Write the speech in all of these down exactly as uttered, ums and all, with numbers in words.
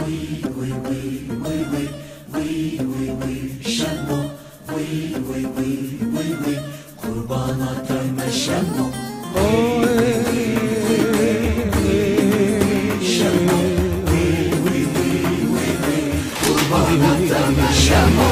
وی وی وی وی وی وی وی شما وی وی وی وی وی قرباناتم شما شما وی وی وی وی وی قرباناتم شما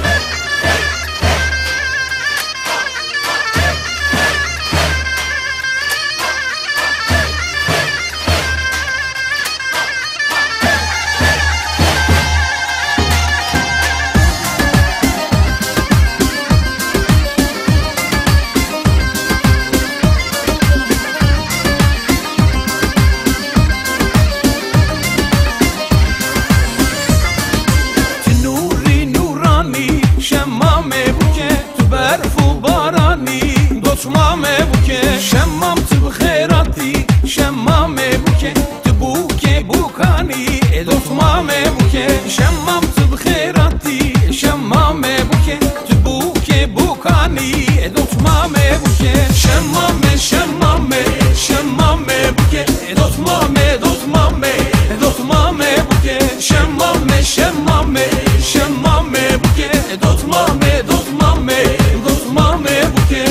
شمامه بوکه شمام تو خیراتی شمامه بوکه تو بوکه بوکانی دوتمامه بوکه شمام تو خیراتی شمامه بوکه تو بوکه بوکانی دوتمامه بوکه شمامه شمامه شمامه بوکه دوتمامه دوتمامه دوتمامه بوکه شمامه شمامه شمامه بوکه دوتمامه دوتمامه دوتمامه بوکه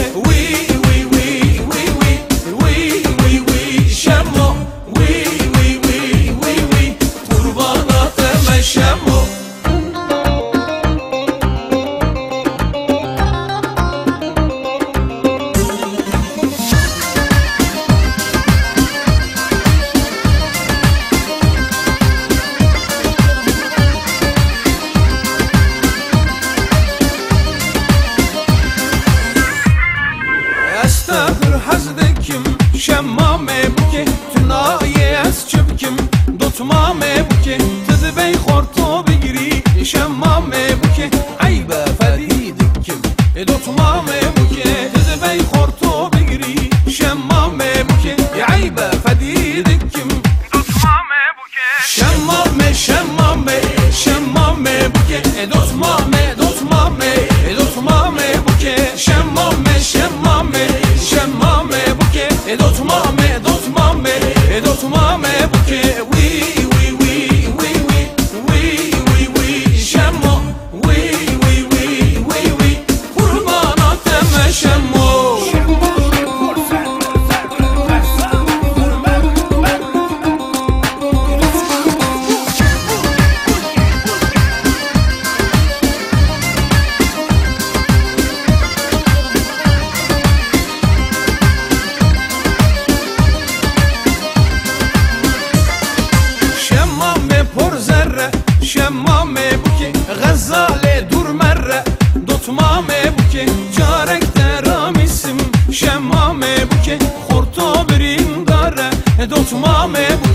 شمامه بوکه تو نایه از چه بکم دوتمامه بوکه تده بی خورتو بگیری شمامه بوکه عیبه فدید کم دوتمامه بوکه تده بی خورتو بگیری شمامه بوکه عیبه فدید کم دوتمامه بوکه شمامه شمامه شمامه بوکه دوتمامه دوتمامه دوتمامه بوکه شمامه شمامه شمامه بوکه دوتمامه دوتمامه دوتمامه بوکه وی وی وی وی وی وی وی شما وی وی وی وی وی قرباناتم شما شمامه بوکه غزاله دور مره دوتمامه بوکه چارک درامیسم شمامه بوکه خورتو بریم داره دوتمامه بوکه